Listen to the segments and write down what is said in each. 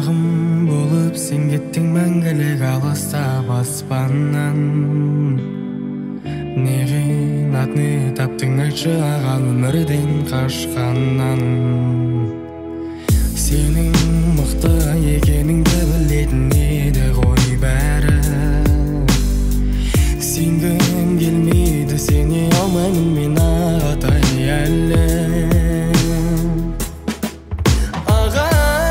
ағым болып сен кеттің мәңгілік алыстап аспаннан. Не қиынатны таптың айтшы аға өмірден қашқаннан. Сенің мықты екеніңді білетін еді ғой бәрі. Сенгім келмейді, сене алмаймын мен ағатай әлі. Аға,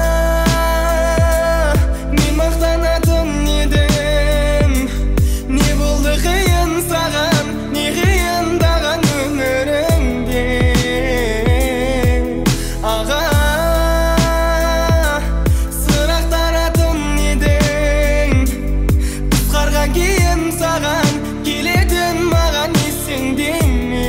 мен мақтанатын едім. Не болды қиын саған, не қиындаған өміріңде. Аға, сұрақтаратын едің. Қысқарған кейін саған келетін маған есіңде ме?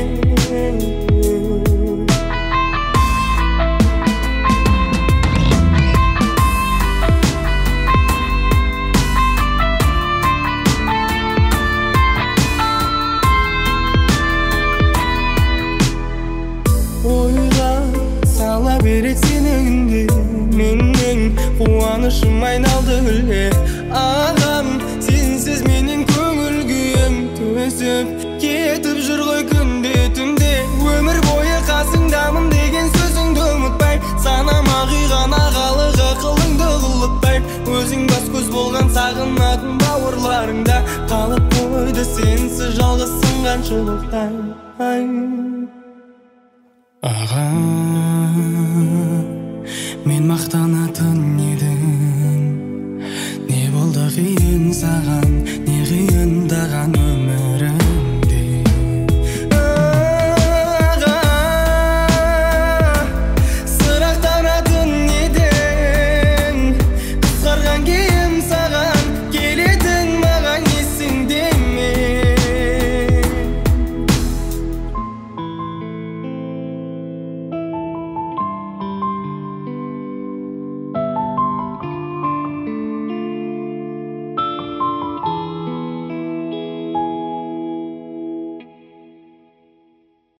Ойға сала берет сенің үнде, менің қуанышым айналды гүлге. Ағам, сенсіз менің көңіл күйім төсіп кетіп жүр ғой күнде түнде. Өмір бойы қасыңдамын деген сөзіңді ұмытпай, санама қиған ағалық ақылыңды құлыптай. Өзің бас көз болған сағынатын бауырларыңда қалып қойды сенсіз жалғызсың қаншалықтай. Аға, мен мақтанатын едім.